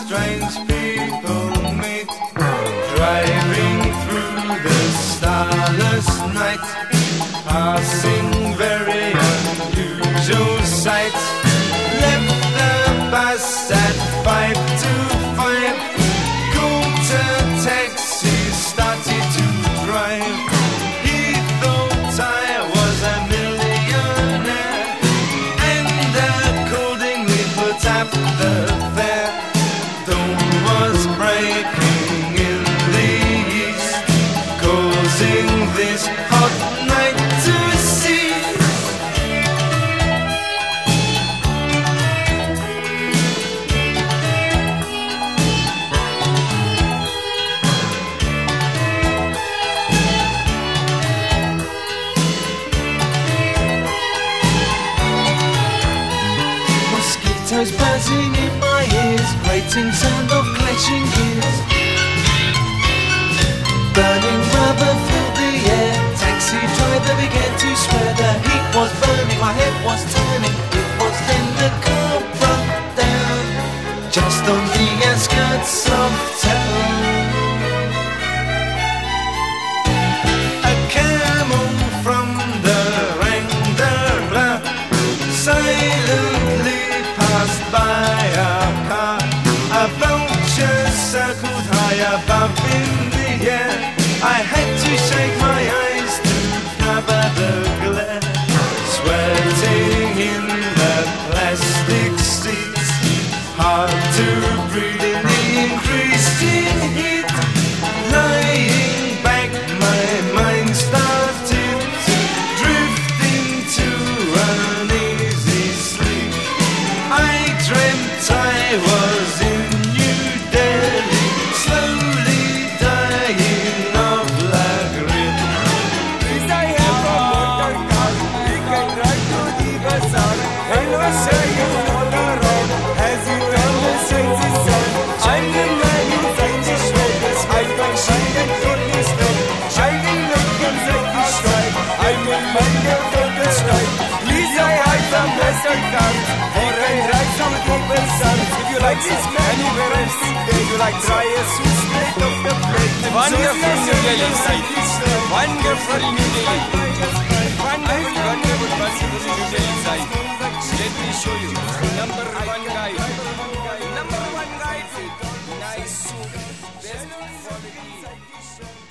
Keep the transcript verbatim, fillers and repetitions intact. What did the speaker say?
strange people meet, driving through the starless night, passing very unusual sights. Left the bus at five to five, called a taxi, started to drive. He thought I was a millionaire, and accordingly put up the fare. Dawn was breaking in the east, causing this hot night to cease. Mosquitoes buzzing in my ears, grating sound of clashing gears. Burning rubber filled the air. Taxi driver began to swear. The heat was burning, my head was turning. It was then the car broke down, just on the outskirts of town. A camel from the Rangelblah silently passed by our car. A vulture circled high above in the air. I had to shake my eyes to cover the glare. Sweating in the plastic seats, hard to breathe in the increasing heat. Lying back, my mind started to drift into uneasy sleep. I dreamt I was in New Delhi, slowly dying of la grippe. Please, I have a motor car. We can ride to the bazaar. And I say you all around as you turn the senses sun. I'm the man inside the shoulders. I can shine and totally strong. Shining like guns like the strike. I'm a man for the strike. Please, I have some lesser cars. For I ride some people sun. If you like this man, anywhere else, then you like try a sweet straight off the plate. Wonderful New Delhi site. Wonderful New Delhi. Wonderful, wonderful, wonderful New Delhi site. Let me show you. Number one guy. Number one guy. Nice soup. Best quality.